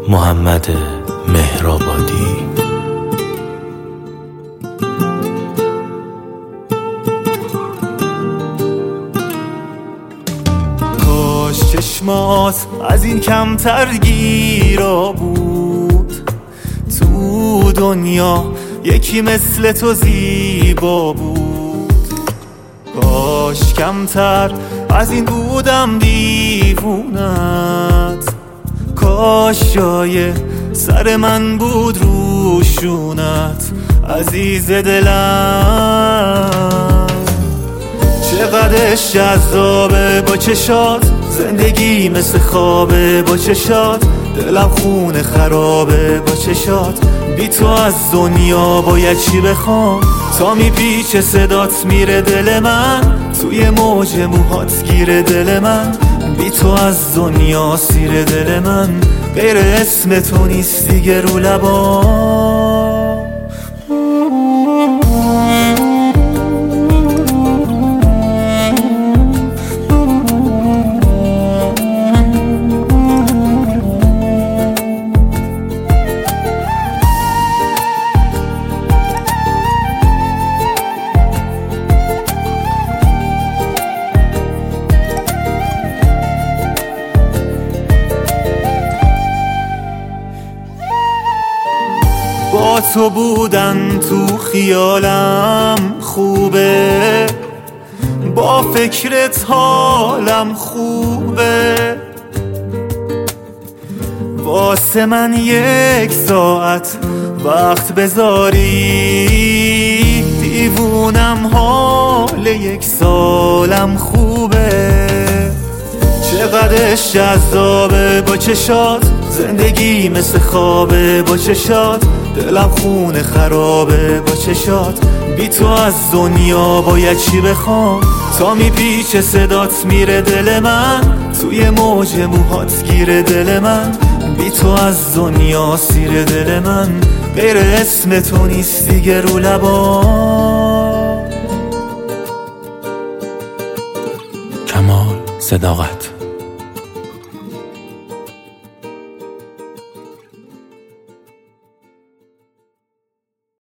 محمد مهرآبادی. کاش چشمات از این کمتر گیرا بود، تو دنیا یکی مثل تو زیبا بود. کاش کمتر از این بودم دیوونت، کاش جای سر من بود روشونت عزیز دلم. چقدرش جذابه با چشات، زندگی مثل خوابه با چشات، دلم خونه خرابه با چشات. بی تو از دنیا باید چی بخوام، تا میپیچه صدات میره دل من، توی موج موهات گیره دل من. بی تو از دنیا سیر دل من، غیر اسم تو نیست دیگه رو لبام. با تو بودن تو خیالم خوبه، با فکرت حالم خوبه. واسه من یک ساعت وقت بذاری، دیوونم حال یک سالم خوبه. چقدرش جذابه با چشات، زندگی مثل خوابه با چشات، دلم خونه خرابه با چشات. بی تو از دنیا باید چی بخوام، تا میپیچه صدات میره دل من، توی موج موهات گیره دل من. بی تو از دنیا سیر دل من، غیر اسم تو نیست دیگه رو لبام. کمال صداقت.